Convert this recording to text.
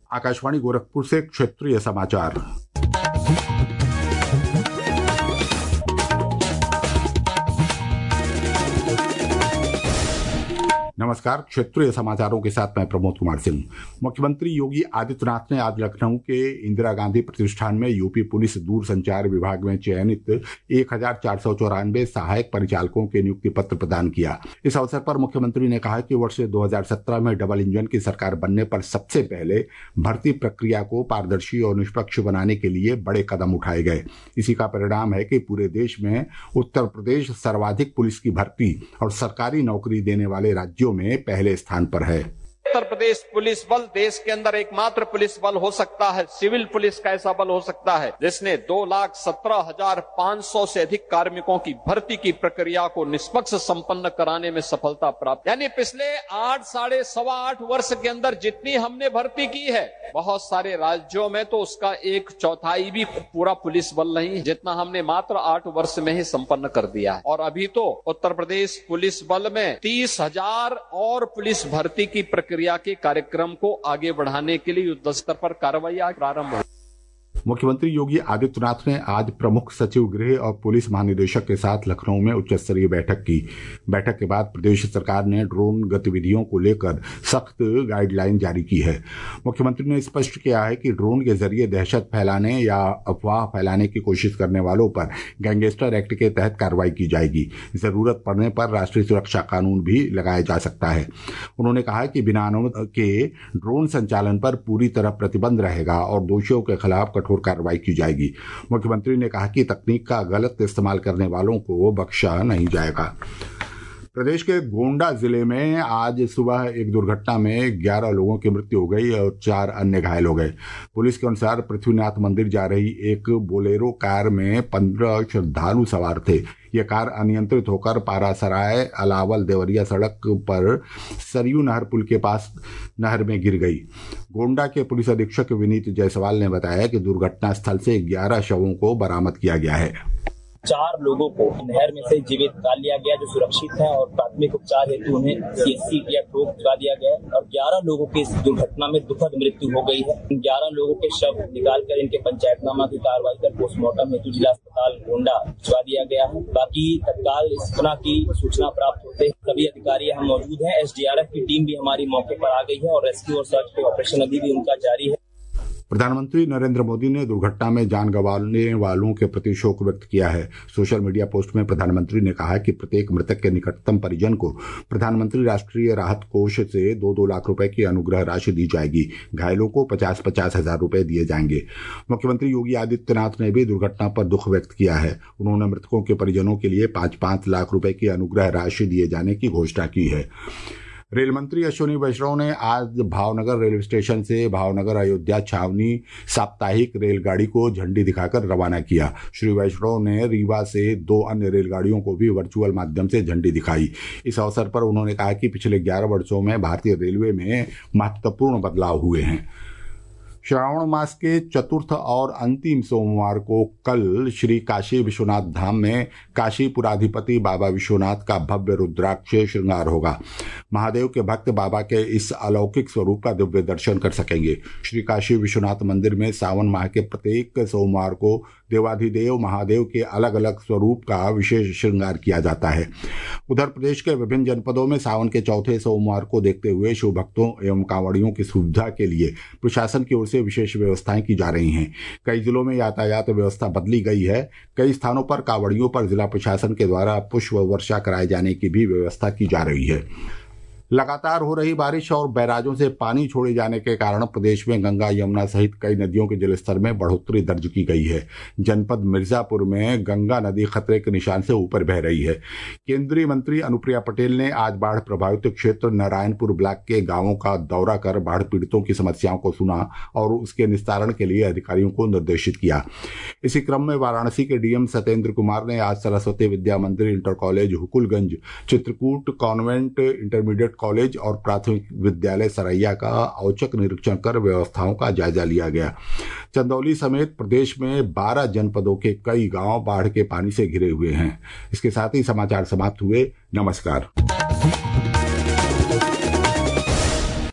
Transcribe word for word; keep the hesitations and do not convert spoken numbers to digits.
आकाशवाणी गोरखपुर से क्षेत्रीय समाचार। नमस्कार, क्षेत्रीय समाचारों के साथ मैं प्रमोद कुमार सिंह। मुख्यमंत्री योगी आदित्यनाथ ने आज लखनऊ के इंदिरा गांधी प्रतिष्ठान में यूपी पुलिस दूर संचार विभाग में चयनित एक हजार चार सौ चौरानवे सहायक परिचालकों के नियुक्ति पत्र प्रदान किया। इस अवसर पर मुख्यमंत्री ने कहा कि वर्ष दो हजार सत्रह में डबल इंजन की सरकार बनने पर सबसे पहले भर्ती प्रक्रिया को पारदर्शी और निष्पक्ष बनाने के लिए बड़े कदम उठाए गए। इसी का परिणाम है कि पूरे देश में उत्तर प्रदेश सर्वाधिक पुलिस की भर्ती और सरकारी नौकरी देने वाले राज्यों में पहले स्थान पर है। उत्तर प्रदेश पुलिस बल देश के अंदर एकमात्र पुलिस बल हो सकता है, सिविल पुलिस का ऐसा बल हो सकता है जिसने दो लाख सत्रह हजार पांच सौ से अधिक कार्मिकों की भर्ती की प्रक्रिया को निष्पक्ष संपन्न कराने में सफलता प्राप्त। यानी पिछले आठ साढ़े सवा आठ वर्ष के अंदर जितनी हमने भर्ती की है, बहुत सारे राज्यों में तो उसका एक चौथाई भी पूरा पुलिस बल नहीं, जितना हमने मात्र आठ वर्ष में ही संपन्न कर दिया है। और अभी तो उत्तर प्रदेश पुलिस बल में तीस हजार और पुलिस भर्ती की प्रक्रिया के कार्यक्रम को आगे बढ़ाने के लिए युद्ध स्तर पर कार्रवाई प्रारंभ हुई। मुख्यमंत्री योगी आदित्यनाथ ने आज प्रमुख सचिव गृह और पुलिस महानिदेशक के साथ लखनऊ में उच्च स्तरीय बैठक की। बैठक के बाद प्रदेश सरकार ने ड्रोन गतिविधियों को लेकर सख्त गाइडलाइन जारी की है। मुख्यमंत्री ने स्पष्ट किया है कि ड्रोन के जरिए दहशत फैलाने या अफवाह फैलाने की कोशिश करने वालों पर गैंगस्टर एक्ट के तहत कार्रवाई की जाएगी। जरूरत पड़ने पर राष्ट्रीय सुरक्षा कानून भी लगाया जा सकता है। उन्होंने कहा कि बिना अनुमति के ड्रोन संचालन पर पूरी तरह प्रतिबंध रहेगा और दोषियों के खिलाफ कठोर कार्रवाई की जाएगी। मुख्यमंत्री ने कहा कि तकनीक का गलत इस्तेमाल करने वालों को बख्शा नहीं जाएगा। प्रदेश के गोंडा जिले में आज सुबह एक दुर्घटना में ग्यारह लोगों की मृत्यु हो गई और चार अन्य घायल हो गए। पुलिस के अनुसार पृथ्वीनाथ मंदिर जा रही एक बोलेरो कार में पंद्रह श्रद्धालु सवार थे। यह कार अनियंत्रित होकर पारासराय अलावल देवरिया सड़क पर सरयू नहर पुल के पास नहर में गिर गई। गोंडा के पुलिस अधीक्षक विनीत जायसवाल ने बताया कि दुर्घटना स्थल से ग्यारह शवों को बरामद किया गया है। चार लोगों को नहर में से जीवित निकाल लिया गया जो सुरक्षित हैं और प्राथमिक उपचार हेतु उन्हें सीएचसी या ठोक भिजवा दिया गया और ग्यारह लोगों की इस दुर्घटना में दुखद मृत्यु हो गई है। ग्यारह लोगों के शव निकालकर इनके पंचायतनामा की कार्रवाई कर पोस्टमार्टम हेतु जिला अस्पताल गोंडा भिजवा दिया गया है। बाकी तत्काल इस घटना की सूचना प्राप्त होते सभी अधिकारी यहाँ मौजूद हैं। एसडीआरएफ की टीम भी हमारी मौके पर आ गई है और रेस्क्यू और सर्च के ऑपरेशन अभी भी उनका जारी है। प्रधानमंत्री नरेंद्र मोदी ने दुर्घटना में जान गंवाने वालों के प्रति शोक व्यक्त किया है। सोशल मीडिया पोस्ट में प्रधानमंत्री ने कहा कि प्रत्येक मृतक के निकटतम परिजन को प्रधानमंत्री राष्ट्रीय राहत कोष से दो दो लाख रुपए की अनुग्रह राशि दी जाएगी। घायलों को पचास पचास हजार रुपए दिए जाएंगे। मुख्यमंत्री योगी आदित्यनाथ ने भी दुर्घटना पर दुख व्यक्त किया है। उन्होंने मृतकों के परिजनों के लिए पांच पांच लाख रुपए की अनुग्रह राशि दिए जाने की घोषणा की है। रेल मंत्री अश्विनी वैष्णव ने आज भावनगर रेलवे स्टेशन से भावनगर अयोध्या छावनी साप्ताहिक रेलगाड़ी को झंडी दिखाकर रवाना किया। श्री वैष्णव ने रीवा से दो अन्य रेलगाड़ियों को भी वर्चुअल माध्यम से झंडी दिखाई। इस अवसर पर उन्होंने कहा कि पिछले ग्यारह वर्षों में भारतीय रेलवे में महत्वपूर्ण बदलाव हुए हैं। श्रावण मास के चतुर्थ और अंतिम सोमवार को कल श्री काशी विश्वनाथ धाम में काशीपुराधिपति बाबा विश्वनाथ का भव्य रुद्राक्ष श्रृंगार होगा। महादेव के भक्त बाबा के इस अलौकिक स्वरूप का दिव्य दर्शन कर सकेंगे। श्री काशी विश्वनाथ मंदिर में सावन माह के प्रत्येक सोमवार को देवाधिदेव महादेव के अलग अलग स्वरूप का विशेष श्रृंगार किया जाता है। उधर प्रदेश के विभिन्न जनपदों में सावन के चौथे सोमवार को देखते हुए शिव भक्तों एवं कांवड़ियों की सुविधा के लिए प्रशासन की ओर से विशेष व्यवस्थाएं की जा रही हैं। कई जिलों में यातायात व्यवस्था बदली गई है। कई स्थानों पर कांवड़ियों पर जिला प्रशासन के द्वारा पुष्प वर्षा कराए जाने की भी व्यवस्था की जा रही है। लगातार हो रही बारिश और बैराजों से पानी छोड़े जाने के कारण प्रदेश में गंगा यमुना सहित कई नदियों के जलस्तर में बढ़ोतरी दर्ज की गई है। जनपद मिर्जापुर में गंगा नदी खतरे के निशान से ऊपर बह रही है। केंद्रीय मंत्री अनुप्रिया पटेल ने आज बाढ़ प्रभावित क्षेत्र नारायणपुर ब्लॉक के गांवों का दौरा कर बाढ़ पीड़ितों की समस्याओं को सुना और उसके निस्तारण के लिए अधिकारियों को निर्देशित किया। इसी क्रम में वाराणसी के डीएम सत्येंद्र कुमार ने आज Saraswati Vidya Mandir, inter college Hukulganj, Chitrakoot convent intermediate college और प्राथमिक विद्यालय सरैया का औचक निरीक्षण कर व्यवस्थाओं का जायजा लिया गया। चंदौली समेत प्रदेश में बारह जनपदों के कई गांव बाढ़ के पानी से घिरे हुए हैं। इसके साथ ही समाचार समाप्त हुए। नमस्कार।